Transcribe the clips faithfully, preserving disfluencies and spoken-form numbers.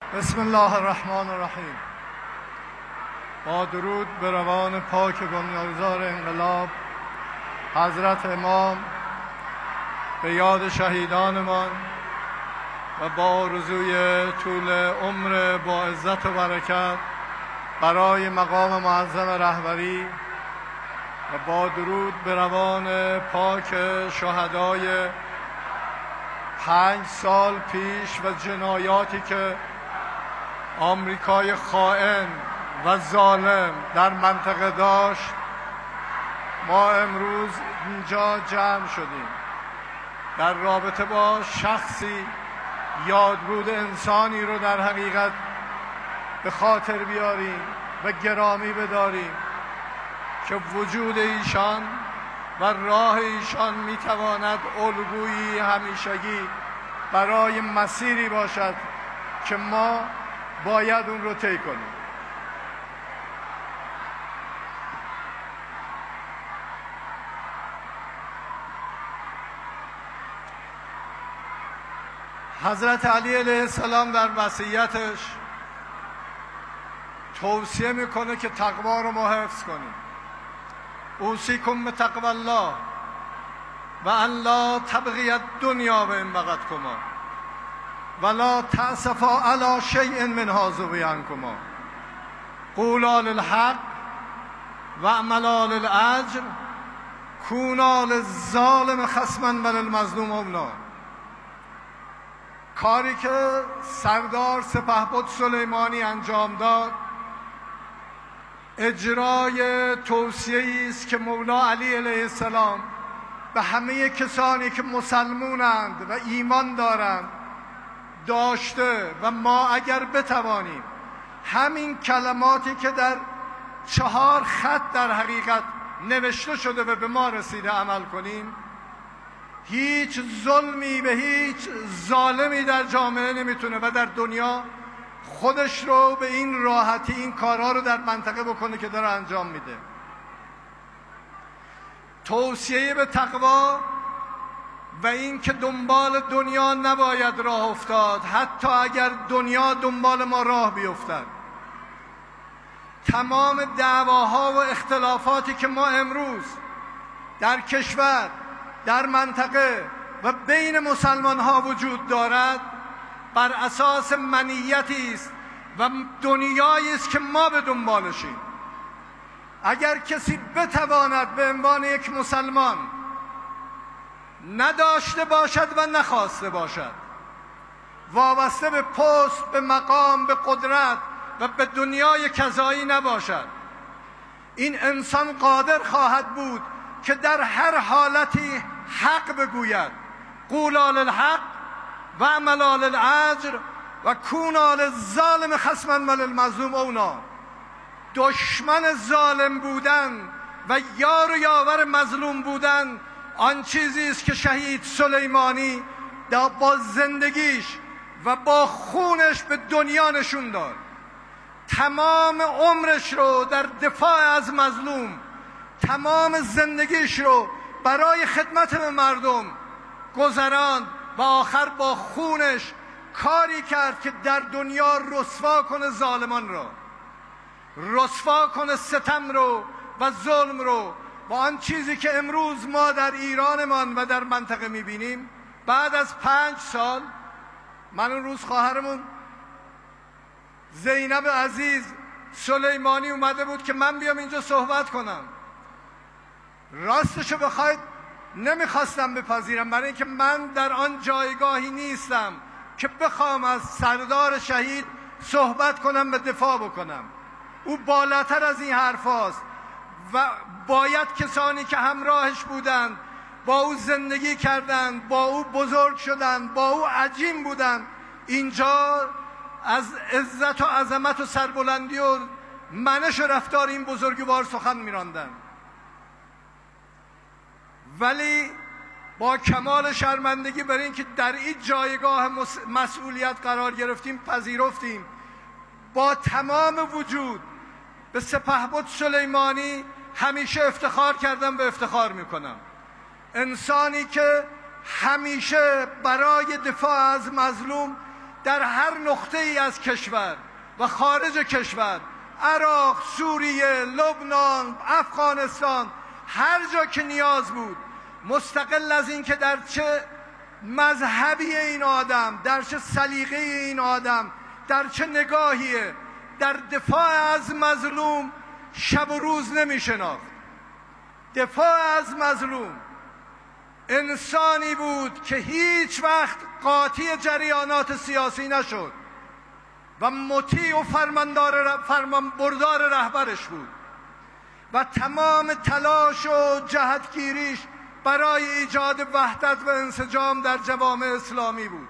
بسم الله الرحمن الرحیم. با درود به روان پاک بنیانگذار انقلاب حضرت امام، به یاد شهیدانمان و با آرزوی طول عمر با عزت و برکت برای مقام معظم رهبری و با درود به روان پاک شهدای پنج سال پیش و جنایاتی که آمریکای خائن و ظالم در منطقه داشت، ما امروز اینجا جمع شدیم در رابطه با شخصی یادبود انسانی رو در حقیقت به خاطر بیاریم و گرامی بداریم که وجود ایشان و راه ایشان میتواند الگویی همیشگی برای مسیری باشد که ما باید اون رو طی کنیم. حضرت علی علیه السلام در وصیتش توصیه میکنه که تقوا رو ما حفظ کنیم. اوصیکم بتقوی الله و ان لا تبغی الدنیا و ان بغتکما ولا تأسفا علی شیء منها ذوی عنکما قولا للحق و اعملا للاجر کونا للظالم خصما و للمظلوم اونا. کاری که سردار سپهبد سلیمانی انجام داد اجرای توصیه‌ای است که مولا علی علیه السلام به همه کسانی که مسلمونند و ایمان دارند داشته و ما اگر بتوانیم همین کلماتی که در چهار خط در حقیقت نوشته شده و به ما رسیده عمل کنیم، هیچ ظلمی به هیچ ظالمی در جامعه نمیتونه و در دنیا خودش رو به این راحتی این کارها رو در منطقه بکنه که داره انجام میده. توصیه به تقوا و این که دنبال دنیا نباید راه افتاد، حتی اگر دنیا دنبال ما راه بیفتد. تمام دعواها و اختلافاتی که ما امروز در کشور، در منطقه و بین مسلمان ها وجود دارد بر اساس منیتی است و دنیایی است که ما به دنبالشیم. اگر کسی بتواند به عنوان یک مسلمان نداشته باشد و نخواسته باشد، وابسته به پست، به مقام، به قدرت و به دنیای کذایی نباشد، این انسان قادر خواهد بود که در هر حالتی حق بگوید. قولا للحق و اعملا للاجر و کونا للظالم خصما و للمظلوم اونا. دشمن ظالم بودن و یار و یاور مظلوم بودن آن چیزی است که شهید سلیمانی با زندگیش و با خونش به دنیا نشون داد. تمام عمرش رو در دفاع از مظلوم، تمام زندگیش رو برای خدمت به مردم گذراند و آخر با خونش کاری کرد که در دنیا رسوا کنه ظالمان رو، رسوا کنه ستم رو و ظلم رو. و آن چیزی که امروز ما در ایرانمان و در منطقه میبینیم، بعد از پنج سال من اون روز خواهرمون زینب عزیز سلیمانی اومده بود که من بیام اینجا صحبت کنم. راستشو بخواید نمیخواستم بپذیرم، برای اینکه من در آن جایگاهی نیستم که بخوام از سردار شهید صحبت کنم و دفاع بکنم. او بالاتر از این حرف هاست و باید کسانی که همراهش بودند، با او زندگی کردند، با او بزرگ شدند، با او عجین بودند، اینجا از عزت و عظمت و سربلندی و منش و رفتار این بزرگوار سخن می‌راندند. ولی با کمال شرمندگی برای اینکه در این جایگاه مسئولیت قرار گرفتیم پذیرفتیم. با تمام وجود به سپهبد سلیمانی همیشه افتخار کردم و افتخار میکنم. انسانی که همیشه برای دفاع از مظلوم در هر نقطه ای از کشور و خارج کشور، عراق، سوریه، لبنان، افغانستان، هر جا که نیاز بود، مستقل از این که در چه مذهبی این آدم، در چه سلیقه این آدم، در چه نگاهیه، در دفاع از مظلوم شب و روز نمی شناخت. دفاع از مظلوم انسانی بود که هیچ وقت قاطی جریانات سیاسی نشد و مطیع و فرماندار فرمان بردار رهبرش بود و تمام تلاش و جهتگیریش برای ایجاد وحدت و انسجام در جوامع اسلامی بود.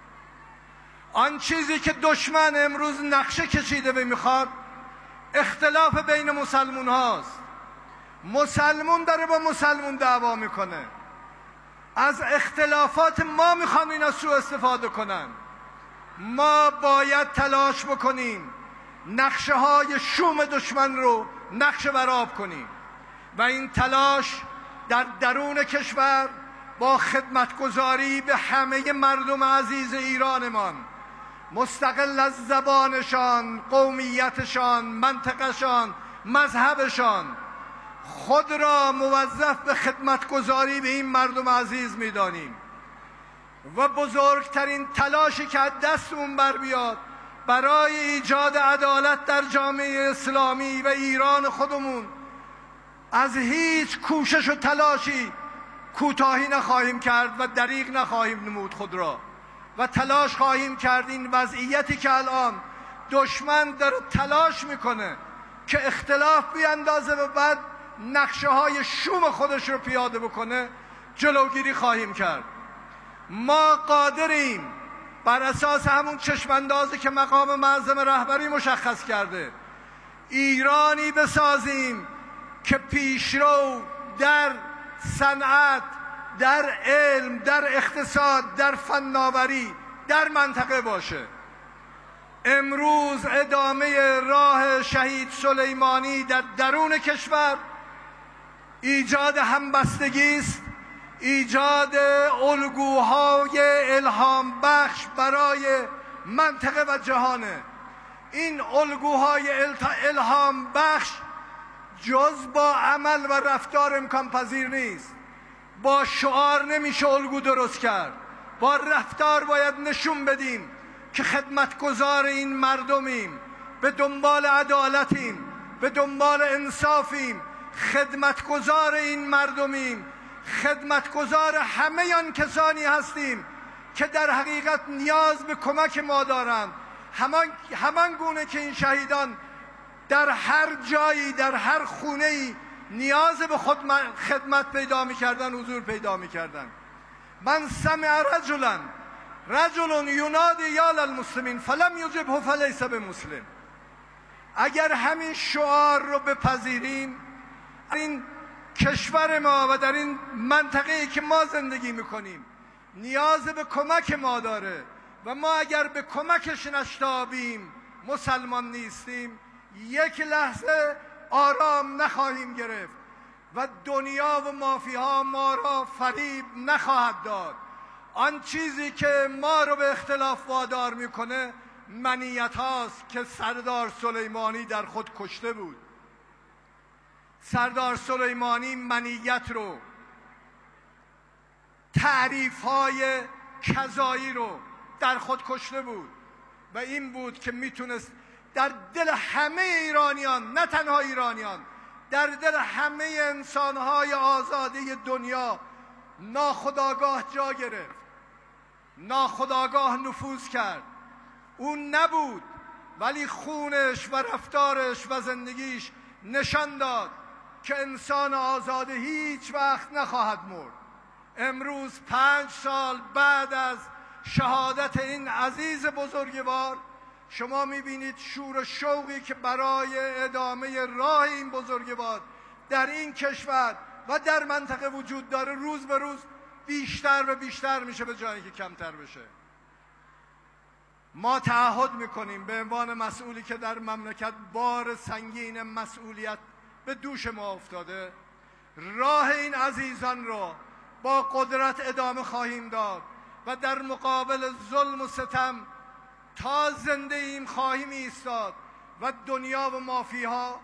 آن چیزی که دشمن امروز نقشه کشیده و میخواد اختلاف بین مسلمون هاست. مسلمون داره با مسلمون دعوا میکنه، از اختلافات ما میخوان اینا سوء استفاده کنن. ما باید تلاش بکنیم نقشه های شوم دشمن رو نقشه برآب کنیم و این تلاش در درون کشور با خدمتگزاری به همه مردم عزیز ایرانمان، مستقل از زبانشان، قومیتشان، منطقشان، مذهبشان، خود را موظف به خدمتگزاری به این مردم عزیز می‌دانیم و بزرگترین تلاشی که از دستمون بر بیاد برای ایجاد عدالت در جامعه اسلامی و ایران خودمون، از هیچ کوشش و تلاشی کوتاهی نخواهیم کرد و دریغ نخواهیم نمود خود را و تلاش خواهیم کرد این وضعیتی که الان دشمن داره تلاش میکنه که اختلاف بیاندازه و بعد نقشه های شوم خودش رو پیاده بکنه جلوگیری خواهیم کرد. ما قادریم بر اساس همون چشماندازی که مقام معظم رهبری مشخص کرده ایرانی بسازیم که پیشرو در صنعت، در علم، در اقتصاد، در فناوری در منطقه باشه. امروز ادامه راه شهید سلیمانی در درون کشور ایجاد همبستگی است، ایجاد الگوهای الهام بخش برای منطقه و جهانه. این الگوهای الهام بخش جز با عمل و رفتار امکان پذیر نیست. با شعار نمیشه الگو درست کرد، با رفتار باید نشون بدیم که خدمتگزار این مردمیم، به دنبال عدالتیم، به دنبال انصافیم، خدمتگزار این مردمیم، خدمتگزار همه آن کسانی هستیم که در حقیقت نیاز به کمک ما دارند. همان همان گونه که این شهیدان در هر جایی، در هر خونه‌ای نیاز به خود خدمت پیدا می‌کردن، حضور پیدا می‌کردن. من سمع رجلا رجل ینادی یا للمسلمین فلم یجبه فلیس بمسلم. اگر همین شعار رو بپذیریم، این کشور ما و در این منطقه‌ای که ما زندگی می‌کنیم نیاز به کمک ما داره و ما اگر به کمکش نشتابیم، مسلمان نیستیم، یک لحظه آرام نخواهیم گرفت و دنیا و مافیها ما را فریب نخواهد داد. آن چیزی که ما رو به اختلاف وادار میکنه منیت هاست که سردار سلیمانی در خود کشته بود. سردار سلیمانی منیت رو، تعریف های کذایی رو در خود کشته بود و این بود که میتونست در دل همه ایرانیان، نه تنها ایرانیان، در دل همه انسانهای آزاده دنیا ناخودآگاه جا گرفت، ناخودآگاه نفوذ کرد. اون نبود ولی خونش و رفتارش و زندگیش نشان داد که انسان آزاده هیچ وقت نخواهد مرد. امروز پنج سال بعد از شهادت این عزیز بزرگوار شما میبینید شور و شوقی که برای ادامه راه این بزرگوار در این کشور و در منطقه وجود داره روز به روز بیشتر و بیشتر میشه به جایی که کمتر بشه. ما تعهد میکنیم به عنوان مسئولی که در مملکت بار سنگین مسئولیت به دوش ما افتاده، راه این عزیزان را با قدرت ادامه خواهیم داد و در مقابل ظلم و ستم تا زنده ایم خواهیم ایستاد و دنیا و مافیها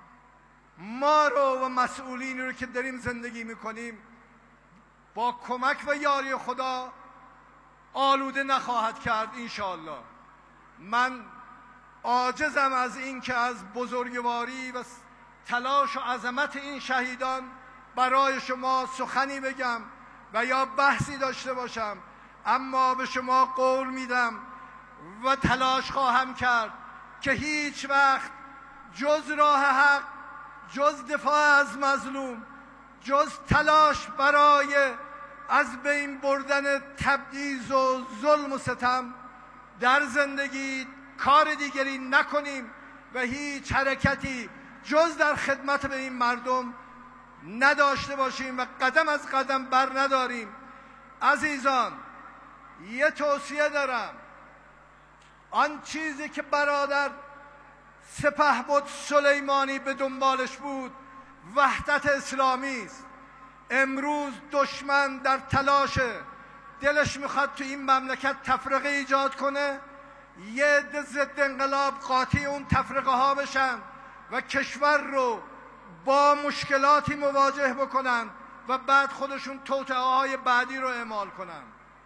ما رو و مسئولین رو که داریم زندگی میکنیم با کمک و یاری خدا آلوده نخواهد کرد انشاءالله. من عاجزم از این که از بزرگواری و تلاش و عظمت این شهیدان برای شما سخنی بگم و یا بحثی داشته باشم، اما به شما قول میدم و تلاش خواهم کرد که هیچ وقت جز راه حق، جز دفاع از مظلوم، جز تلاش برای از بین بردن تبعیض و ظلم و ستم در زندگی کار دیگری نکنیم و هیچ حرکتی جز در خدمت به این مردم نداشته باشیم و قدم از قدم بر نداریم. عزیزان، یه توصیه دارم. آن چیزی که برادر سپهبد سلیمانی به دنبالش بود وحدت اسلامی است. امروز دشمن در تلاشه، دلش میخواد تو این مملکت تفرقه ایجاد کنه، یه عده ضد انقلاب قاطی اون تفرقه ها بشن و کشور رو با مشکلاتی مواجه بکنن و بعد خودشون توطئه های بعدی رو اعمال کنن.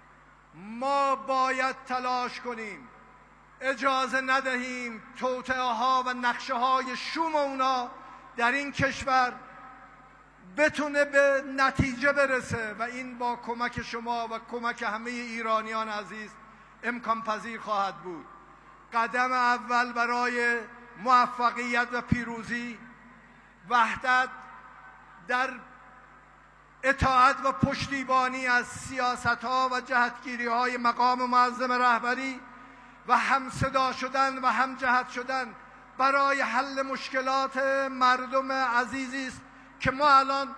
ما باید تلاش کنیم اجازه ندهیم توطئه ها و نقشه های شوم اونا در این کشور بتونه به نتیجه برسه و این با کمک شما و کمک همه ایرانیان عزیز امکان پذیر خواهد بود. قدم اول برای موفقیت و پیروزی، وحدت در اطاعت و پشتیبانی از سیاست‌ها و جهتگیری‌های مقام معظم رهبری و همصدا شدن و هم جهت شدن برای حل مشکلات مردم عزیزی است که ما الان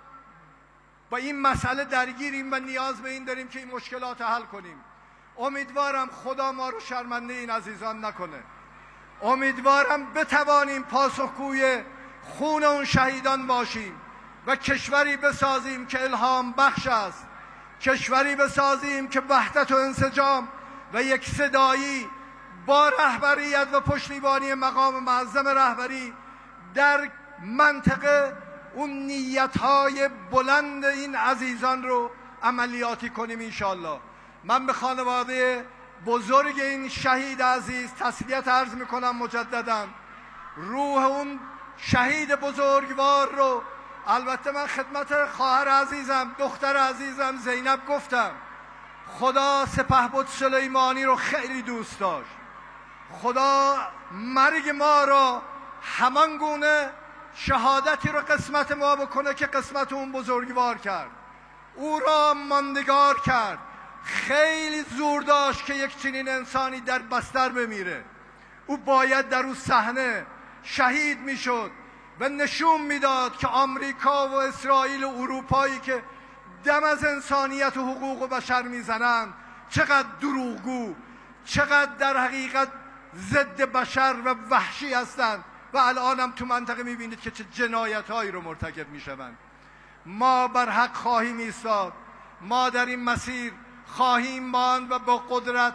با این مسئله درگیریم و نیاز به این داریم که این مشکلات حل کنیم. امیدوارم خدا ما رو شرمنده این عزیزان نکنه. امیدوارم بتوانیم پاسخگوی خون اون شهیدان باشیم و کشوری بسازیم که الهام بخش است، کشوری بسازیم که وحدت و انسجام و یک صدایی با رهبریت و پشتیبانی مقام معظم رهبری در منطقه اون نیت‌های بلند این عزیزان رو عملیاتی کنیم انشاءالله. من به خانواده بزرگ این شهید عزیز تسلیت عرض میکنم مجددا. روح اون شهید بزرگوار رو، البته من خدمت خواهر عزیزم، دختر عزیزم زینب گفتم، خدا سپهبد سلیمانی رو خیلی دوست داشت. خدا مرگ ما را همان گونه شهادتی رو قسمت ما بکنه که قسمت اون بزرگوار کرد، او را ماندگار کرد. خیلی زور داشت که یک چنین انسانی در بستر بمیره. او باید در اون صحنه شهید میشد و نشون میداد که آمریکا و اسرائیل و اروپایی که دم از انسانیت و حقوق بشر میزنند چقدر دروغگو، چقدر در حقیقت ضد بشر و وحشی هستند و الان هم تو منطقه میبینید که چه جنایتهایی رو مرتکب میشوند. ما بر حق خواهیم ایستاد، ما در این مسیر خواهیم ماند و با قدرت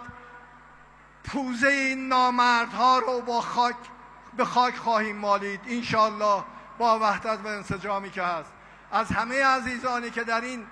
پوزه این نامردها رو با خاک به خاک خواهیم مالید انشاءالله با وحدت و انسجامی که هست. از همه عزیزانی که در این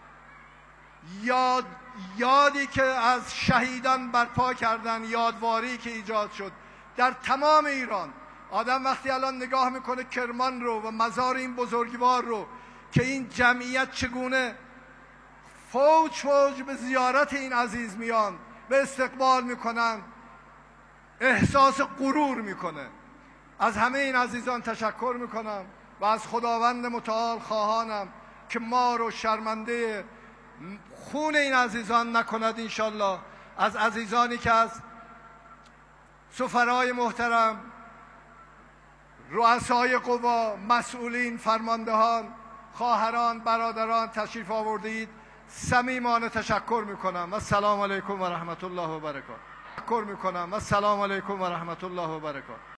یاد یادی که از شهیدان برپا کردن، یادواری که ایجاد شد در تمام ایران، آدم وقتی الان نگاه میکنه کرمان رو و مزار این بزرگوار رو که این جمعیت چگونه فوج فوج به زیارت این عزیز میان، به استقبال میکنن، احساس غرور میکنه. از همه این عزیزان تشکر میکنم و از خداوند متعال خواهانم که ما رو شرمنده خون این عزیزان نکند انشالله. از عزیزانی که از سفرای محترم، رؤسای قوا، مسئولین، فرماندهان، خواهران، برادران تشریف آوردید صمیمانه تشکر میکنم و السلام علیکم و رحمت الله و برکاته. تشکر میکنم و السلام علیکم و رحمت الله و برکاته.